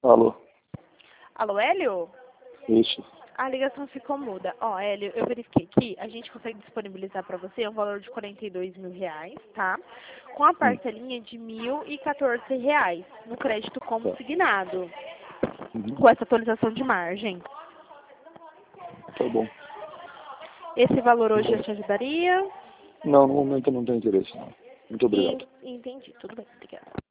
Alô? Alô, Hélio? Isso. A ligação ficou muda. Ó, Hélio, eu verifiquei aqui, a gente consegue disponibilizar para você um valor de R$ 42.000, tá? Com a parcelinha de R$ 1.014, no crédito consignado, com essa atualização de margem. Tá bom. Esse valor hoje já te ajudaria? Não, no momento eu não tenho interesse, não. Muito obrigado. Entendi, tudo bem, obrigada.